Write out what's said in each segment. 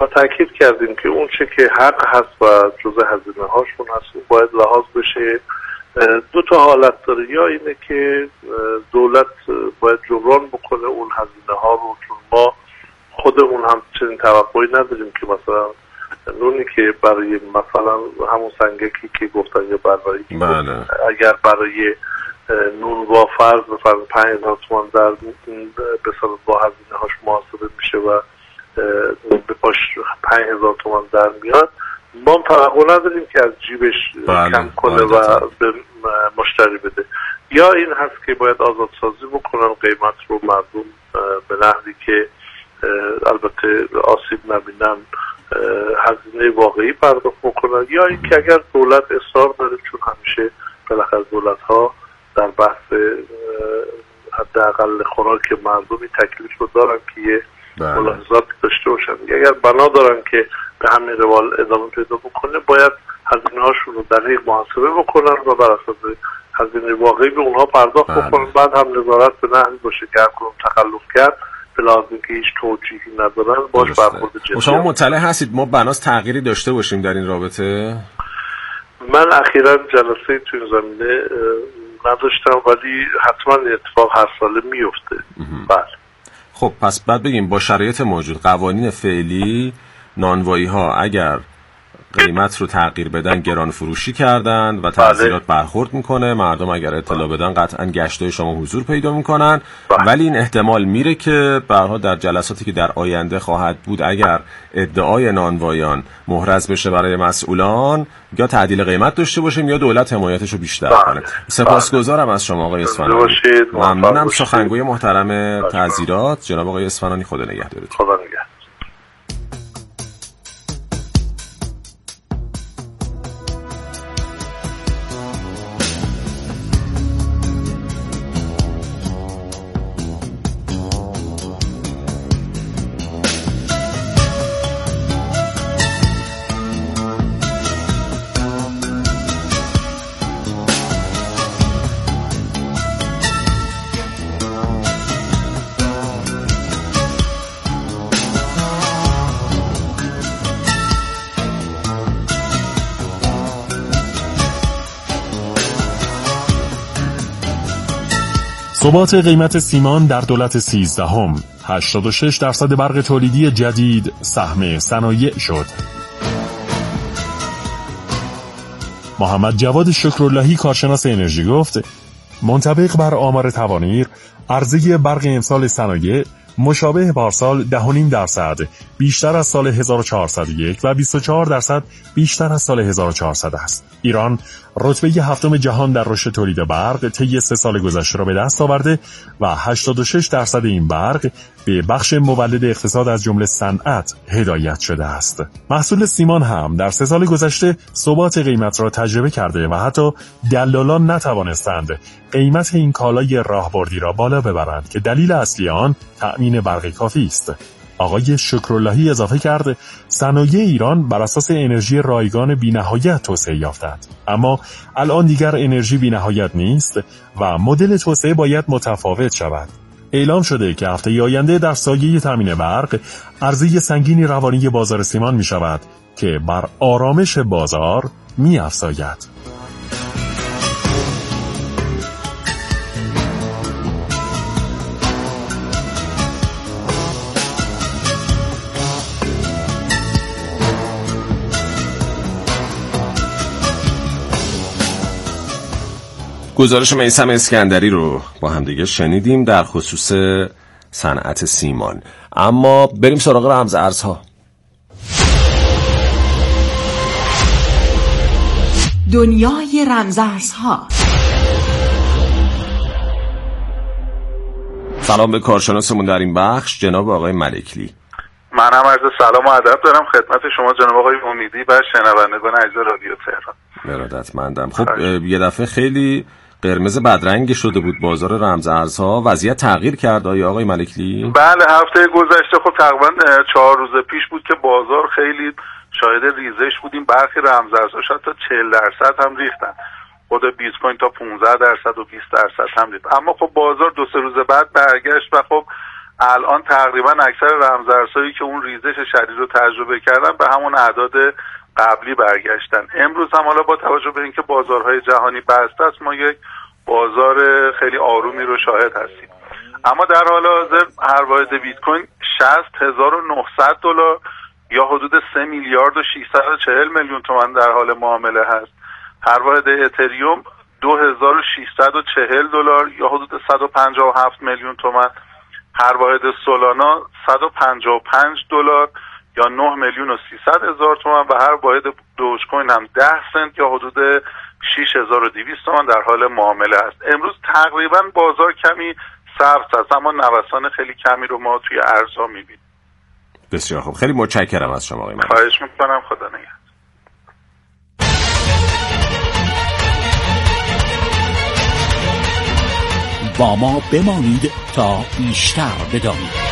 و تاکید کردیم که اون چه که حق هست و جزء هزینه هاشون هست اون باید لحاظ بشه. دو تا حالت داره، یا اینه که دولت باید جبران بکنه اون هزینه ها رو، چون ما خودمون هم چنین توقعی نداریم که مثلا نونی که برای مثلا همون سنگکی که گفتن یا برای اگر برای نون با فرض مثلا 5000 تومان در بسازه با هزینه هاش محاسبه میشه و به پاش 5000 تومان در میاد، ما هم توقع نداریم که از جیبش کم کنه و به مشتری بده. یا این هست که باید آزادسازی بکنن قیمت رو مردم به نحوی که البته آسیب نبینن، هزینه واقعی پرداخت بکنن، یا اینکه اگر دولت اصرار داره، چون همیشه بالاخره دولت ها در بحث حداقل خوراک مردمی تکلیف رو دارن که یه ملاحظات داشته باشن. اگر بنا دارن که به همین روال ادامه پیدا بکنه، باید هزینه هاشون رو دقیق محاسبه بکنن و بر اساس هزینه واقعی به اونها پرداخت بکنن. بعد هم نظارت به نحوی باشه که هر کدوم تخلف کرد به لازم که هیچ توجیهی ندارن باش برخورد جدی. شما مطلع هستید ما بناس تغییری داشته باشیم در این رابطه؟ من اخیراً جلسه تو این زمینه نداشتم، ولی حتما اتفاق هر ساله میفته. بله. خب پس بعد بگیم با شرایط موجود قوانین فعلی نانوایی ها اگر قیمت رو تغییر بدن گران فروشی کردن و تعزیرات برخورد میکنه، مردم اگر اطلاع بدن قطعا گشتای شما حضور پیدا میکنن. ولی این احتمال میره که برها در جلساتی که در آینده خواهد بود اگر ادعای نانوایان محرز بشه برای مسئولان، یا تعدیل قیمت داشته باشیم یا دولت حمایتش رو بیشتر کنه. سپاسگزارم از شما آقای اصفهانی. ممنونم. سخنگوی محترم تعزیرات جناب آقای اصفهانی، خدا نگهدارتون. خدا نگهدار. ثبات قیمت سیمان در دولت 13 86% برق تولیدی جدید سهم صنایع شد. محمد جواد شکراللهی کارشناس انرژی گفت منطبق بر آمار توانیر عرضه برق امسال صنایع مشابه پارسال 10.5% بیشتر از سال 1401 و 24% بیشتر از سال 1400 است. ایران رتبه هفتم جهان در رشد تولید برق طی 3 سال گذشته را به دست آورده و 86% این برق به بخش مولد اقتصاد از جمله صنعت هدایت شده است. محصول سیمان هم در 3 سال گذشته ثبات قیمت را تجربه کرده و حتی دلالان نتوانستند قیمت این کالای راهبردی را بالا ببرند که دلیل اصلی آن تأمین برق کافی است. آقای شکراللهی اضافه کرد صنایع ایران بر اساس انرژی رایگان بی‌نهایت توسعه یافتند، اما الان دیگر انرژی بی‌نهایت نیست و مدل توسعه باید متفاوت شود. اعلام شده که هفته آینده در سایه تامین برق عرضه سنگینی روانی بازار سیمان می شود که بر آرامش بازار می افزاید. گزارش میثم اسکندری رو با هم دیگه شنیدیم در خصوص صنعت سیمان. اما بریم سراغ رمز ارزها. دنیای رمز ارزها. سلام به کارشناسمون در این بخش جناب آقای ملکلی. منم عرض سلام و ادب دارم خدمت شما جناب آقای امیدی و شنوندگان عزیز رادیو تهران. ارادتمندم. خب یه دفعه خیلی قرمز بدرنگ شده بود بازار رمز ارزها، وضعیت تغییر کرد آقای ملکلی؟ بله، هفته گذشته خب تقریبا 4 روز پیش بود که بازار خیلی شاهد ریزش بودیم. برخی رمز ارزها حتی 40% هم ریختن، خود بیت کوین تا 15% و 20% هم ریخت. اما خب بازار 2-3 روز بعد برگشت و خب الان تقریبا اکثر رمزارزهایی که اون ریزش شدید رو تجربه کردن به همون اعداد قبلی برگشتن. امروز هم حالا با توجه به اینکه بازارهای جهانی بسته است، ما یک بازار خیلی آرومی رو شاهد هستیم. اما در حال حاضر هر واحد بیت کوین 60,900 دلار یا حدود 3 میلیارد و 640 میلیون تومان در حال معامله هست. هر واحد اتریوم 2640 دلار یا حدود 157 میلیون تومان. هر واحد سولانا 155 دلار یا 9 میلیون و 300 هزار تومان و هر واحد دوج کوین هم 10 سنت یا حدود 6200 تومان در حال معامله است. امروز تقریبا بازار کمی سبز است، اما نوسان خیلی کمی رو ما توی ارزها می‌بینیم. بسیار خوب، خیلی متشکرم از شما آقای مهندس. خواهش می‌کنم، خدا نگهدار. با ما بمانید تا بیشتر بدانید.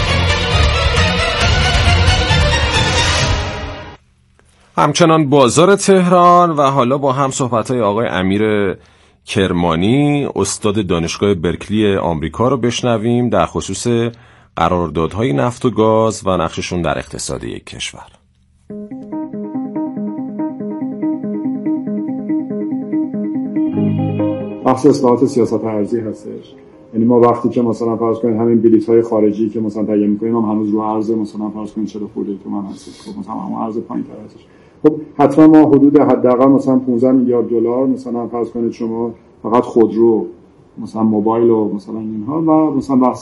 همچنان بازار تهران و حالا با هم صحبت‌های آقای امیر کرمانی استاد دانشگاه برکلی آمریکا رو بشنویم در خصوص قراردادهای نفت و گاز و نقششون در اقتصاد یک کشور. بحث اصلاحات سیاست ارزی هستش. یعنی ما وقتی که مثلا فرض کنید همین بلیط‌های خارجی که مثلا تهیه می‌کنیم هم هنوز رو ارز مثلا فرض کنید 40 خورده تومان هست، خب مثلا هم ارز پایین‌تر هستش. خب حتما ما حدود حداقل مثلا 15 میلیارد دلار مثلا فرض کنید شما فقط خودرو مثلا موبایل و مثلا اینها و مثلا بحث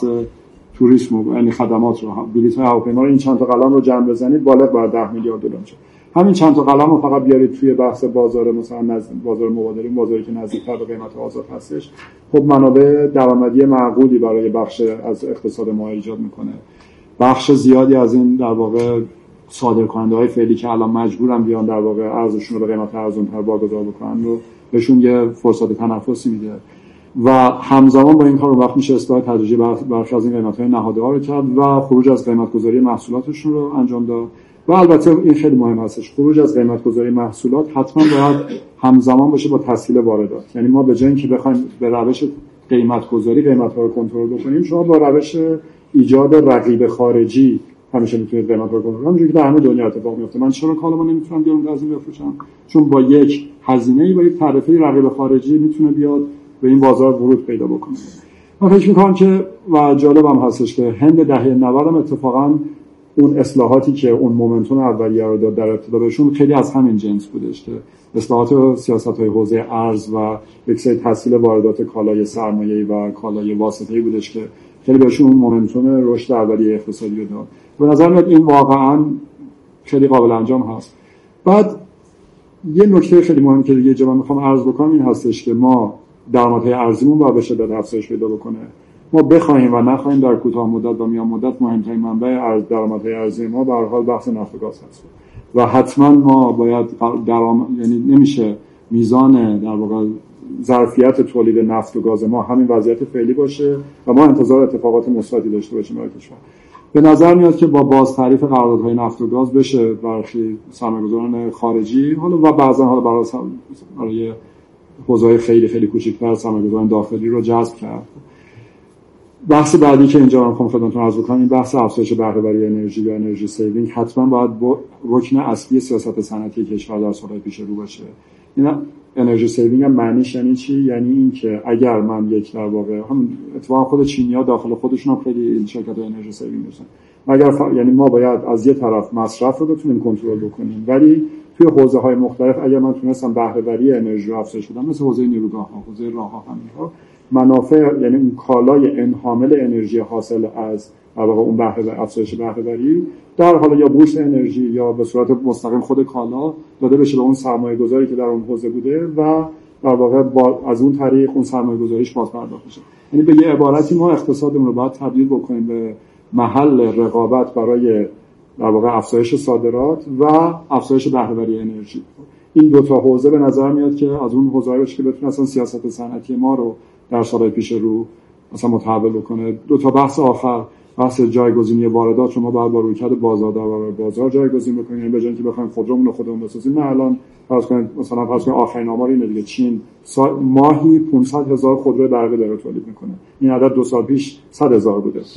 توریسم یعنی خدمات رو بلیط‌های هواپیما رو این چند تا قلم رو جمع بزنید بالغ بر 10 میلیارد دلار میشه. همین چند تا قلم رو فقط بیارید توی بحث بازار مثلا بازار مبادله، بازاری که نزدیک‌تر به قیمت آزاد هستش، خب منابع درآمدی معقولی برای بخش از اقتصاد ما ایجاد میکنه. بخش زیادی از این در واقع صادرکننده‌های فعلی که الان مجبورن بیان در واقع ارزششون رو به قیمت ارزان‌تر واگذار بکنن رو بهشون یه فرصت تنفسی میده و همزمان با این کار وقت میشه اصلاح تدریجی برخی از این قیمت‌های نهاده‌ها رو کرد و خروج از قیمت‌گذاری محصولاتشون رو انجام داد. و البته این خیلی مهم هستش، خروج از قیمت‌گذاری محصولات حتما باید همزمان باشه با تسهیل واردات. یعنی ما به جای اینکه بخوایم به روش قیمت‌گذاری قیمت‌ها رو کنترل بکنیم، شما با روش ایجاد رقیب خارجی همیشه میتونید قیمت رو کنترل کنید. همونجوری که در همه دنیا اتفاق میفته. من چرا کالامو نمیتونم بیارم از این بفروشم؟ چون با یک هزینه‌ای با یک تعرفه رقیب خارجی میتونه بیاد به این بازار ورود پیدا بکنه. من فکر می‌کنم که و جالبم هستش که هند دهه 90 هم اتفاقاً اون اصلاحاتی که اون مومنتوم اولیه رو داد در ابتدا بهشون خیلی از همین جنس بودش که اصلاحات و سیاست‌های حوزه ارز و یک سری تسهیل واردات کالای سرمایه‌ای و کالای واسطه‌ای بودش که خیلی بهشون اون مومنتوم رشد اولیه اقتصادی رو داد. به نظر میاد این واقعاً خیلی قابل انجام هست. بعد یه نکته خیلی مهم که دیگه من می‌خوام عرض بکنم این هستش که ما درآمدهای ارزیمون باید به شدت افزایش پیدا بکنه. ما بخوایم و نخوایم در کوتاه مدت و میان مدت مهمترین منبع درآمدهای ارزی ما به هر حال بحث نفت و گاز هست و حتما ما باید یعنی نمیشه میزان در واقع ظرفیت تولید نفت و گاز ما همین وضعیت فعلی باشه و ما انتظار اتفاقات مثبتی داشته باشیم برای کشور. به نظر میاد که با باز تعریف قراردادهای نفت و گاز بشه برخی سرمایه‌گذاران خارجی حالا و بعضا حالا برای حوزه‌های خیلی خیلی کوچیک‌تر سرمایه‌گذاران داخلی رو جذب کرد. بحث بعدی که اینجا من خدمتتون عرض بکنم این بحث افزایش بهره وری انرژی و انرژی سیوینگ حتما باید رکن اصلی سیاست صنعتی کشور در سالهای پیش رو باشه. این انرژی سیوینگ هم معنیش یعنی چی؟ یعنی این که اگر من یک در واقع هم اتفاقا خود چینی‌ها داخل خودشون هم خیلی این شرکت‌های انرژی سیوینگ داشتن. یعنی ما باید از یه طرف مصرف رو بتونیم کنترل بکنیم ولی توی حوزه‌های مختلف اگر من تونستم بهره وری انرژی رو افزایش بدم مثل حوزه نیروگاه‌ها، حوزه راه‌ها همین‌ها منافع یعنی اون کالای انحامل انرژی حاصل از در واقع اون بهره افزایش بهره وری در حالا یا بورس انرژی یا به صورت مستقیم خود کالا داده بشه به اون سرمایه‌گذاری که در اون حوزه بوده و در واقع از اون طریق اون سرمایه‌گذاریش بازپرداخت بشه. یعنی به یه عبارتی ما اقتصادمون رو باید تبدیل بکنیم به محل رقابت برای در واقع افزایش صادرات و افزایش بهره وری انرژی. این دو تا حوزه به نظر میاد که از اون حوزه‌ای باشه که بتونه اصلا سیاست صنعتی ما رو در سالهای پیش رو مثلا متحول بکنه. دو تا بحث آخر، بحث جایگزینی واردات، شما باید با رویکرد بازار جایگزین بکنید. یعنی به جای اینکه بخوایم خودرومون رو خودمون بسازیم، نه الان فرض کنید آخرین آمار اینه دیگه، چین ماهی 500,000 خودرو برقی داره تولید میکنه. این عدد 2 سال پیش 100,000 بوده.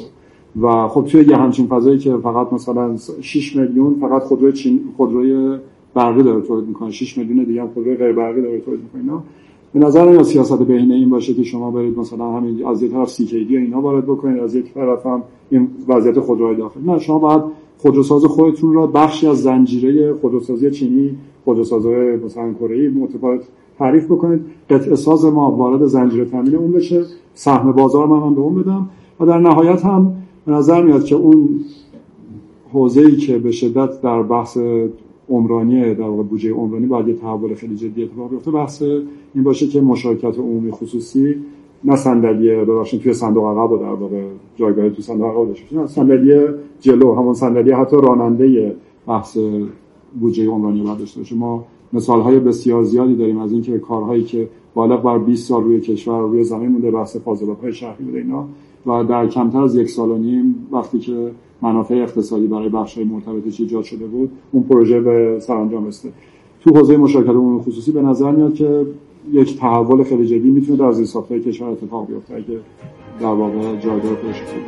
و خب توی یه همچین فضایی که فقط مثلا 6 میلیون فقط خودروی برقی داره تولید میکنه، 6 میلیون دیگه هم خودروی غیر برقی داره تولید میکنه، به نظر من سیاست بهینه این باشه که شما برید مثلا همین از یک طرف CKD و اینا وارد بکنید، از یک طرف هم این وضعیت خودروهای داخلی. نه، شما باید خودروساز خودتون را بخشی از زنجیره خودروسازی چینی، خودروسازهای مثلا کره‌ای متفاوت تعریف بکنید، قطعه ساز ما وارد زنجیره تامین اون بشه، سهم بازار من به اون بدم و در نهایت هم به نظر میاد که اون حوزه‌ای که به شدت در بحث عمرانی در واقع بودجه عمرانی باید یه تحول خیلی جدی اتفاق بیفته، بحث این باشه که مشارکت عمومی خصوصی نه صندلی ببخشید توی صندوق عقب و در واقع جایگاه تو صندوق عقب داشته باشه، نه صندلی جلو، همون صندلی حتی راننده بحث بودجه عمرانی باید داشته باشه. ما مثال‌های بسیار زیادی داریم از اینکه کارهایی که بالغ بر 20 سال روی کشور روی زمین مونده، بحث فاضلاب‌های شهری بوده اینا، و در کمتر از 1 سال و نیم وقتی که منافع اقتصادی برای بخش‌های مرتبطش ایجاد شده بود، اون پروژه به سرانجام رسید. تو حوزه مشارکت عمومی خصوصی به نظر میاد که یک تحول خیلی جدی میتونه در زیرساخت‌های کشور اتفاق بیفته اگه در واقع جایگاه خودش رو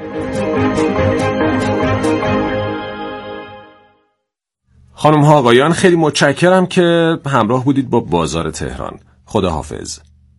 خانم ها آقایان، خیلی متشکرم که همراه بودید با بازار تهران. خداحافظ.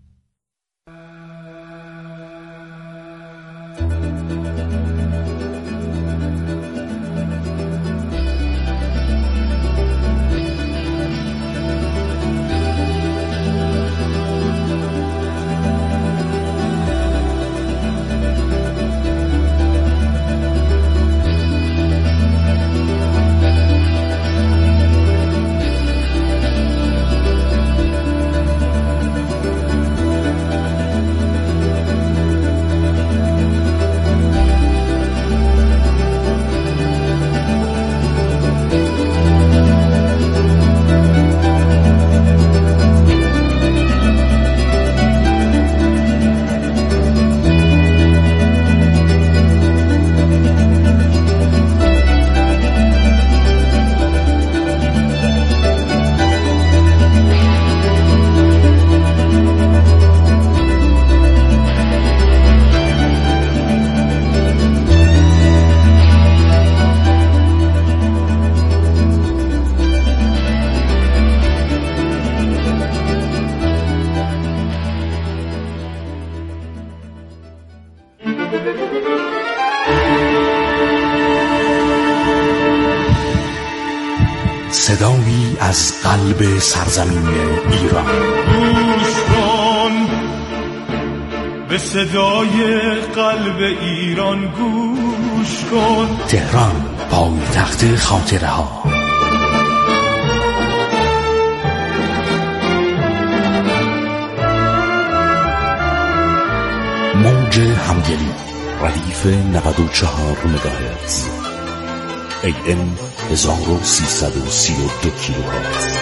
صدایی از قلب سرزمین ایران. گوش کن به صدای قلب ایران، گوش کن. تهران، پایتخت خاطره ها. موج همدلی، ردیف 94 مگاهرتز، AM 1332 کیلوهرتز.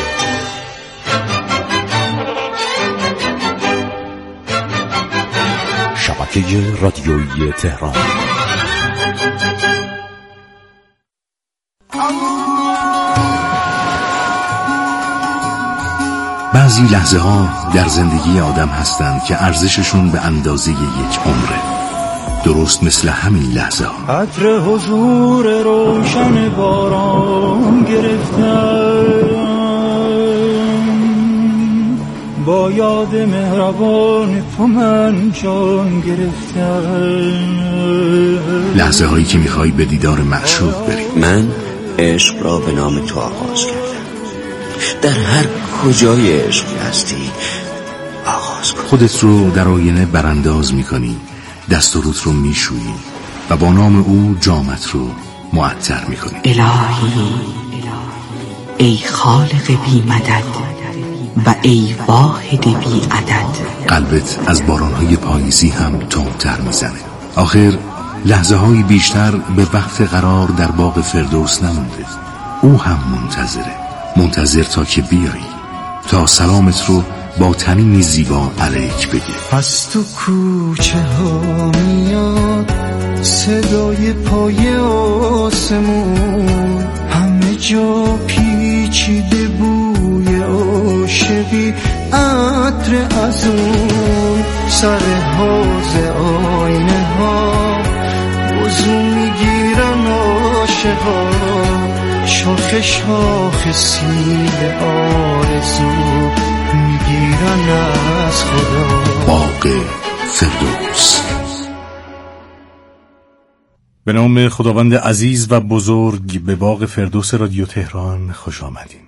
شبکه رادیویی تهران. بعضی لحظه ها در زندگی آدم هستند که ارزششون به اندازه یک عمره، درست مثل همین لحظه ها. عطر حضور روشن باران گرفتم، با یاد مهربان تو من جان گرفتم. لحظه هایی که میخوای به دیدار معشوق بری. من عشق را به نام تو آغاز کردم، در هر کجای عشق هستی آغاز کن. خودت رو در آینه برانداز میکنی، دست و روت رو میشویی و با نام او جامت رو معطر میکنی. الهی، ای خالق بی مدد و ای واحد بی عدد. قلبت از بارانهای پاییزی هم تندتر میزنه. آخر لحظه های بیشتر به وقت قرار در باغ فردوس نمونده. او هم منتظر تا که بیایی، تا سلامت رو با تنینی زیبا علیک بگه. از تو کوچه ها میاد صدای پای آسمون، همه جا پیچیده بوی عاشقی، عطر ازون سر حوض آینه ها، شاخ شاخ سیل آرزو میگیرن از خدا. باغ فردوس. به نام خداوند عزیز و بزرگ به باغ فردوس رادیو تهران خوش آمدیم.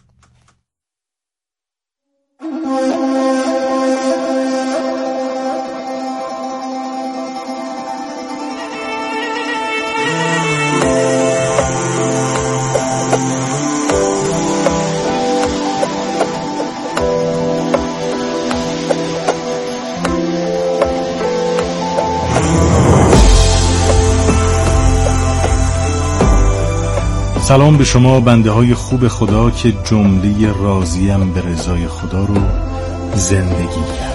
سلام به شما بنده های خوب خدا که جمله راضیم به رضای خدا رو زندگی کرد.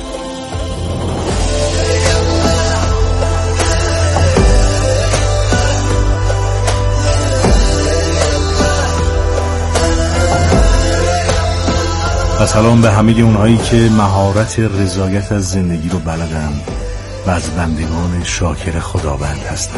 و سلام به همه اونهایی که مهارت رضایت از زندگی رو بلدن و از بندگان شاکر خداوند هستن.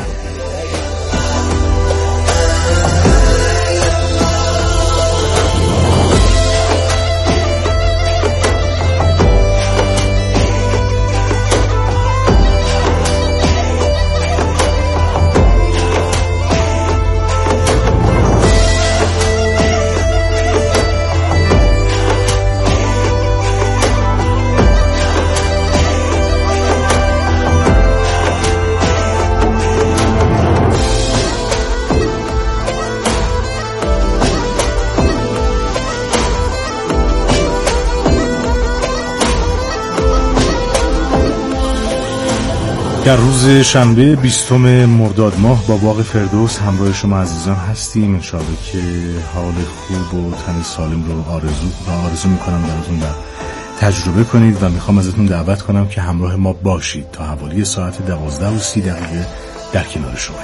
در روز شنبه 20 مرداد ماه با باغ فردوس همراه شما عزیزان هستیم. انشاءالله که حال خوب و تن سالم رو آرزو میکنم براتون و تجربه کنید و میخوام ازتون دعوت کنم که همراه ما باشید تا حوالی ساعت 12:30 در کنار شما.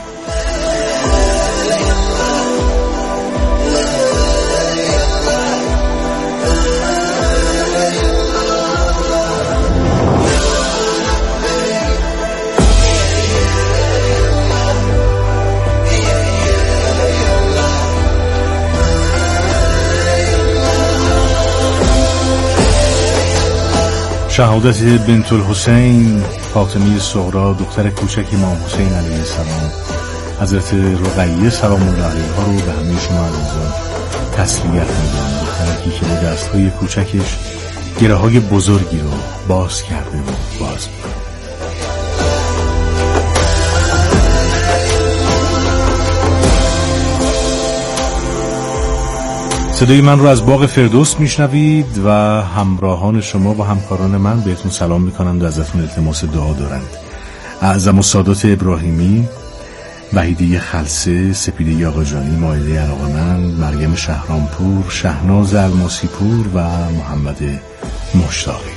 شهادت بنت الحسین فاطمه صغرا دختر کوچک امام حسین علیه السلام حضرت رقیه سلام الله علیها رو به همه شما عزیزان تسلیت میگم. دخترکی که با دستهای کوچکش گره های بزرگی رو باز کرده و باز میکنه. صدای من رو از باغ فردوس میشنوید و همراهان شما و همکاران من بهتون سلام میکنند و ازتون التماس دعا دارند. اعظم السادات ابراهیمی، وحیده خلسه، سپیده آقاجانی، مائده علاقمند، مریم شهرامپور، شهناز الماسی پور و محمد مشتاقی.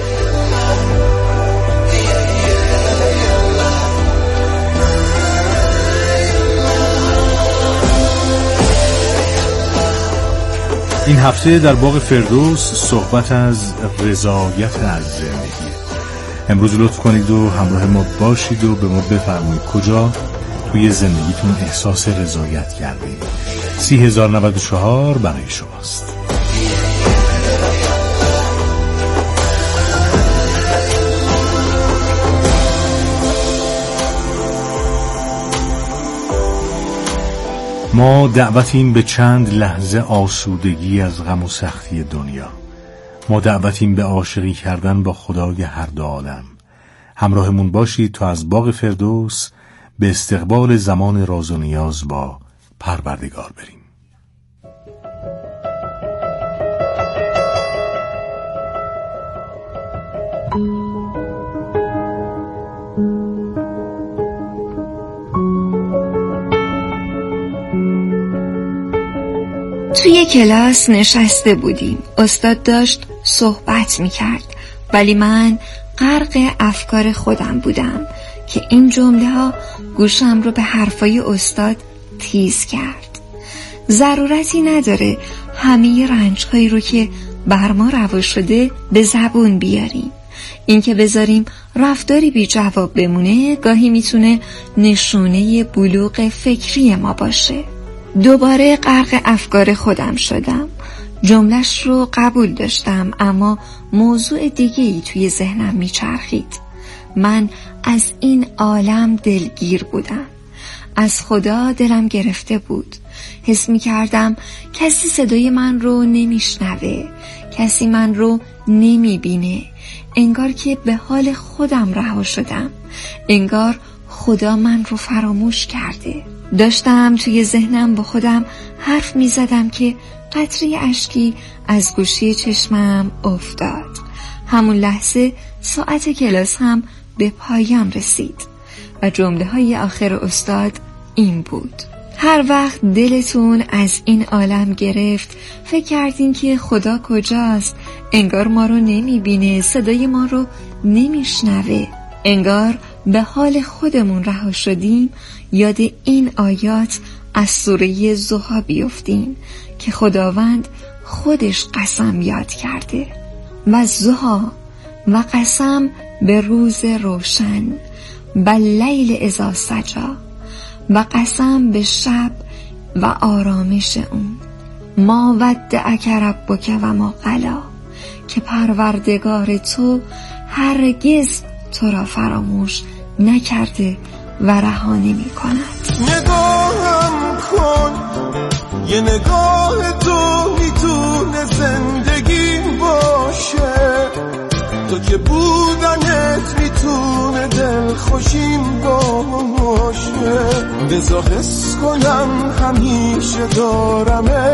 این هفته در باغ فردوس صحبت از رضایت از زندگی. امروز لطف کنید و همراه ما باشید و به ما بفرمایید کجا توی زندگیتون احساس رضایت کردید. 30,094 برای شماست. ما دعوتیم به چند لحظه آسودگی از غم و سختی دنیا. ما دعوتیم به عاشقی کردن با خدای هر دو عالم. همراهمون باشید تا از باغ فردوس به استقبال زمان راز و نیاز با پروردگار بریم. توی کلاس نشسته بودیم. استاد داشت صحبت میکرد ولی من غرق افکار خودم بودم که این جمله ها گوشم رو به حرفای استاد تیز کرد. ضرورتی نداره همه رنج‌هایی رو که بر ما روا شده به زبون بیاریم. این که بذاریم رفتاری بی جواب بمونه گاهی میتونه نشونه بلوغ فکری ما باشه. دوباره غرق افکار خودم شدم. جملش رو قبول داشتم، اما موضوع دیگه‌ای توی ذهنم میچرخید. من از این عالم دلگیر بودم. از خدا دلم گرفته بود. حس می‌کردم کسی صدای من رو نمیشنوه، کسی من رو نمیبینه. انگار که به حال خودم رها شدم. انگار خدا من رو فراموش کرده. داشتم توی ذهنم با خودم حرف می‌زدم که قطره اشکی از گوشه چشمم افتاد. همون لحظه ساعت کلاس هم به پایان رسید و جمله‌های آخر استاد این بود: هر وقت دلتون از این عالم گرفت، فکر کردین که خدا کجاست؟ انگار ما رو نمیبینه، صدای ما رو نمیشنوه. انگار به حال خودمون رها شدیم. یاد این آیات از سوره ضحی بیفتیم که خداوند خودش قسم یاد کرده: و ضحی و قسم به روز روشن، باللیل اذا سجی، و قسم به شب و آرامش اون. ما ودعک ربک و ما قلی، که پروردگار تو هرگز تو را فراموش نکرده و رها نمی کند. نگاهم کن، یه نگاه تو میتونه زندگی باشه، تو که بودنت میتونه دل خوشیم باشه. بذار حس کنم همیشه دارمه.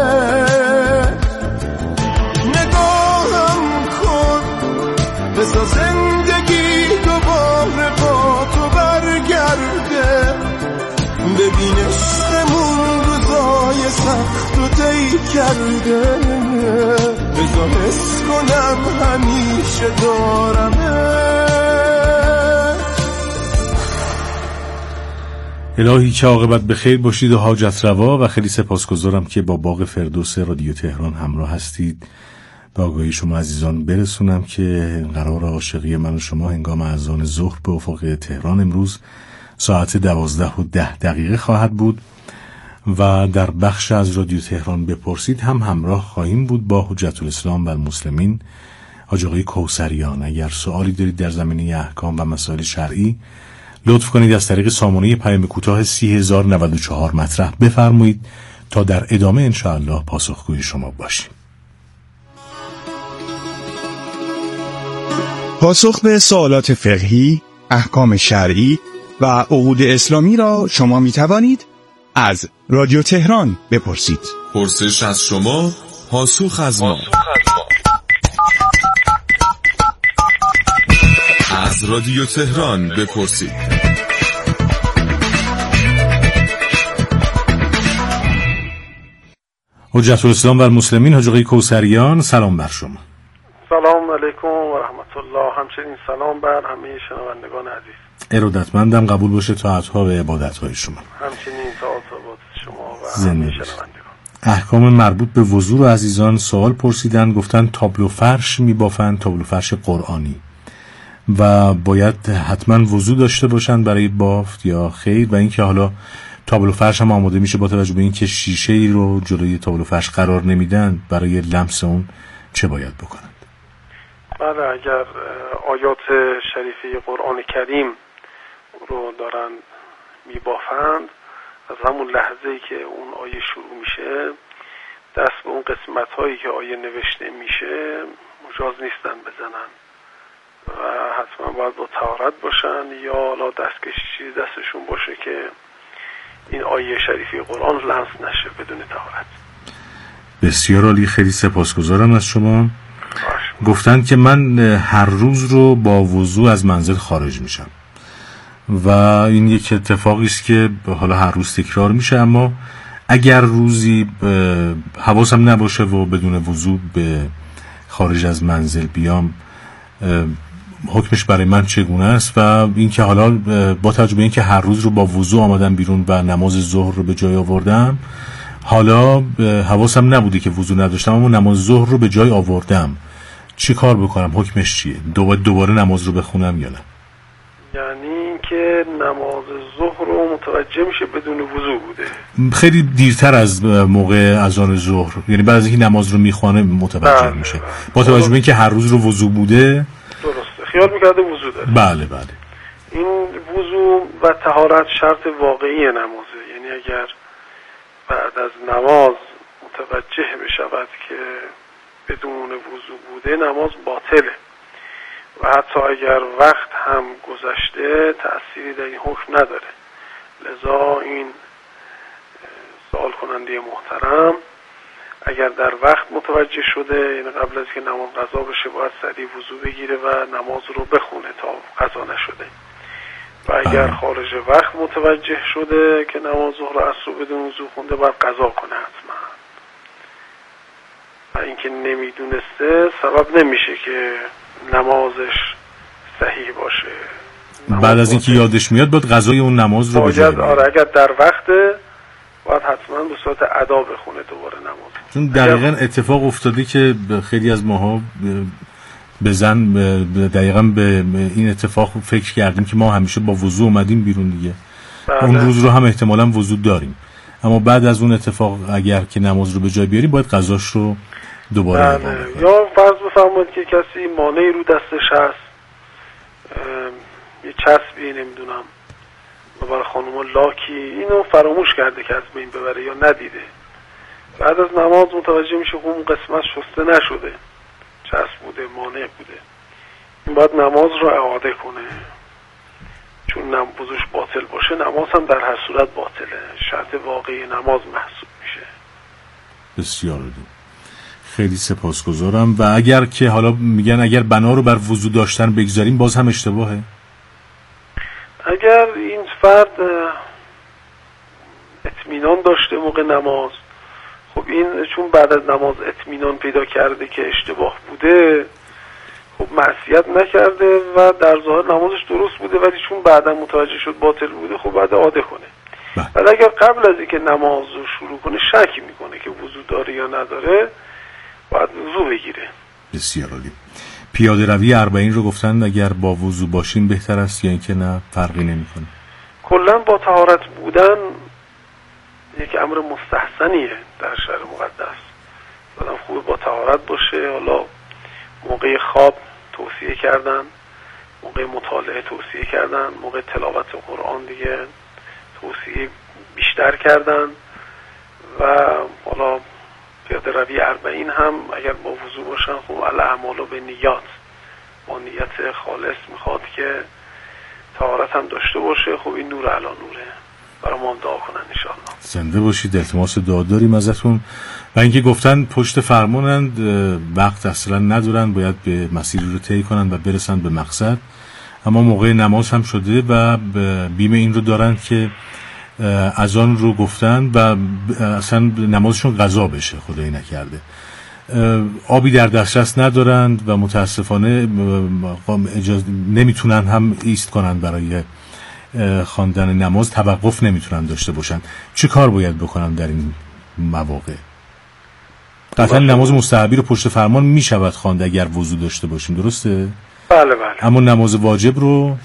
نگاهم کن، بذار زندگی دوباره با تو برگرده. ببین عشقمون روزای سخت و طی کرده. بذار حس کنم همیشه دارمه. الهی که عاقبت به خیر باشید و حاجت روا، و خیلی سپاسگزارم که با باغ فردوس رادیو تهران همراه هستید. به آگاهی شما عزیزان برسونم که قرار عاشقی من و شما هنگام اذان ظهر به افق تهران امروز ساعت 12:10 خواهد بود و در بخش از رادیو تهران بپرسید هم همراه خواهیم بود با حجت الاسلام و المسلمین حاج آقای کوثریان. اگر سوالی دارید در زمینه احکام و مسائل شرعی، لطف کنید از طریق سامانه پیام کوتاه 30094 مطرح بفرمایید تا در ادامه انشاءالله پاسخگوی شما باشیم. پاسخ به سوالات فقهی، احکام شرعی و عقود اسلامی را شما می توانید از رادیو تهران بپرسید. پرسش از شما، پاسخ از ما. از رادیو تهران بپرسید. حجت الاسلام و المسلمین حاج آقای کوثریان، سلام بر شما. سلام علیکم و رحمت الله. همچنین سلام بر همه شنوندگان عزیز. ارادتمندم، قبول باشه طاعت‌ها و عبادت‌های شما. همچنین طاعت شما و زنده همه شنوندگان. احکام مربوط به وضو رو عزیزان سوال پرسیدن، گفتن تابلو فرش میبافن، تابلو فرش قرآنی، و باید حتما وضو داشته باشن برای بافت یا خیر؟ و اینکه حالا تابلو فرش هم آماده میشه با توجه به اینکه شیشه‌ای رو جلوی تابلو فرش قرار نمیدن، برای لمس اون چه باید بکنند؟ بله، اگر آیات شریفه قرآن کریم رو دارن میبافند، از همون لحظه‌ای که اون آیه شروع میشه دست به اون قسمت‌هایی که آیه نوشته میشه مجاز نیستن بزنن و حتما باید با طهارت باشن یا حالا دستکشی دستشون باشه که این آیه شریفه قرآن لمس نشه بدون طهارت. بسیار عالی، خیلی سپاسگزارم از شما. گفتن که من هر روز رو با وضو از منزل خارج میشم و این یک اتفاقی است که حالا هر روز تکرار میشه، اما اگر روزی حواسم نباشه و بدون وضو به خارج از منزل بیام، حکمش برای من چگونه است؟ و اینکه حالا با توجه به اینکه هر روز رو با وضو آمدم بیرون و نماز ظهر رو به جای آوردم، حالا حواسم نبوده که وضو نداشتم اما نماز ظهر رو به جای آوردم، چی کار بکنم؟ حکمش چیه؟ دوباره نماز رو بخونم یا نه؟ یعنی که نماز ظهر رو متوجه میشه بدون وضو بوده. خیلی دیرتر از موقع اذان ظهر، یعنی بعد از اینکه نماز رو میخوانه متوجه میشه. با توجه به اینکه هر روز رو وضو بوده، درسته، خیال میکرده وضو داره. بله بله. این وضو و طهارت شرط واقعی نمازه، یعنی اگر بعد از نماز متوجه بشود که بدون وضو بوده نماز باطله و حتی اگر وقت هم گذشته تأثیری در این حکم نداره. لذا این سوال کننده محترم اگر در وقت متوجه شده، یعنی قبل از که نماز قضا بشه باید سریع وضو بگیره و نماز رو بخونه تا قضا نشده. و اگر خارج وقت متوجه شده که نماز ظهر و عصر بدون وضو خونده باید قضا کنه حتما. و اینکه نمیدونسته سبب نمیشه که نمازش صحیح باشه. بعد از اینکه یادش میاد باید قضای اون نماز رو بجای آره اگر در وقته باید حتما به صورت ادا بخونه دوباره نماز. چون دقیقاً اتفاق افتاده که خیلی از ماها دقیقاً به این اتفاق فکر کردیم که ما همیشه با وضو اومدیم بیرون دیگه. اون روز رو هم احتمالاً وضو داریم، اما بعد از اون اتفاق اگر که نماز رو به جای بیاریم باید قضاش رو دوباره یا فرض بفرمایید که کسی مانعی رو دستش هست، یه چسبی نمیدونم برای خانوما لاکی، اینو فراموش کرده که از بین ببره یا ندیده، بعد از نماز متوجه میشه که اون قسمت شسته نشده، چسب بوده، مانع بوده، این باید نماز رو اعاده کنه. چون وضوش باطل باشه نماز هم در هر صورت باطله، شرط واقعی نماز محسوب میشه. بسیار عالی، خیلی سپاسگزارم. و اگر که حالا میگن اگر بنا رو بر وضو داشتن بگذاریم باز هم اشتباهه؟ اگر این فرد اطمینان داشته موقع نماز، خب این چون بعد از نماز اطمینان پیدا کرده که اشتباه بوده، خب معصیت نکرده و در ظاهر نمازش درست بوده، ولی چون بعدا متوجه شد باطل بوده خب بعد عاده کنه. ولی اگر قبل از اینکه نماز رو شروع کنه شک میکنه که وضو داره یا نداره باید وضو بگیره. بسیار عالی. پیاده روی 40 رو گفتن اگر با وضو باشیم بهتر است یا اینکه نه فرقی نمیکنه؟ کلا با طهارت بودن یک امر مستحسنیه در شرع مقدس. آدم خوبه با طهارت باشه. حالا موقع خواب توصیه کردن، موقع مطالعه توصیه کردن، موقع تلاوت قرآن دیگه توصیه بیشتر کردن و حالا پیاده روی 40 هم اگر با وضو باشن خب الاعمال به نیات، با نیت خالص میخواد که طهارت هم داشته باشه. خب این نور علی نوره، برای ما دعا کنن انشاءالله. زنده باشید، التماس دعا داریم ازتون. و اینکه گفتن پشت فرمانند، وقت اصلا ندارن، باید به مسیری رو طی کنن و برسن به مقصد، اما موقع نماز هم شده و بیم این رو دارن که اذان رو گفتن و اصلا نمازشون قضا بشه، خدایی نکرده. آبی در دسترس ندارند و متاسفانه نمیتونن هم ایست کنن برای خواندن نماز، توقف نمیتونن داشته باشن. چه کار باید بکنن در این مواقع؟ قطعا نماز مستحبی رو پشت فرمان میشود خواند اگر وضو داشته باشیم، درسته؟ بله بله. اما نماز واجب رو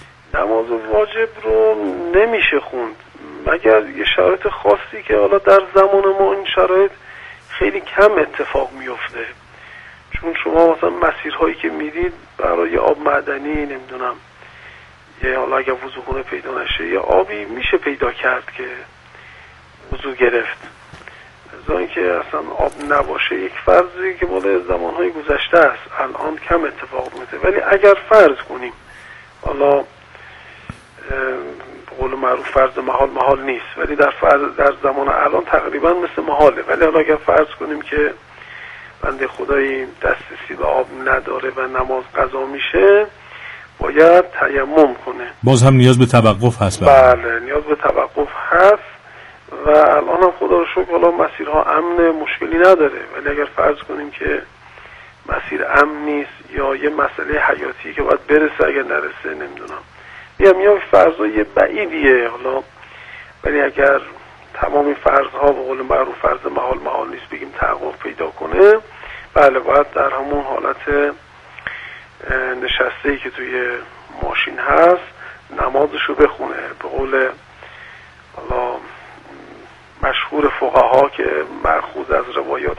نمیشه خوند مگر یه شرایط خاصی که حالا در زمان ما این شرایط خیلی کم اتفاق میفته. چون شما مثلا مسیرهایی که میدید برای آب معدنی نمیدونم یه حالا اگر وضوخونه پیدا نشه یه آبی میشه پیدا کرد که وضو گرفت. از اینکه اصلا آب نباشه یک فرضی که مال زمانهای گذشته است، الان کم اتفاق میفته. ولی اگر فرض کنیم حالا قول معروف فرض محال نیست، ولی در زمان الان تقریبا مثل محاله. ولی حالا اگر فرض کنیم که بنده خدایی دسترسی به آب نداره و نماز قضا میشه، باید تیمم کنه. باز هم نیاز به توقف هست؟ بله نیاز به توقف هست و الان هم خدا رو شکر حالا مسیرها امن، مشکلی نداره. ولی اگر فرض کنیم که مسیر امن نیست یا یه مسئله حیاتی که باید برسه اگر نرسه نمیدونم یا فرضای بعیدیه حالا، ولی اگر تمام این فرضها به قول معروف فرض محال نیست بگیم تحقق پیدا کنه، بله باید در همون حالت نشسته‌ای که توی ماشین هست نمازشو بخونه. به قول حالا مشهور فقها که مأخوذ از روایات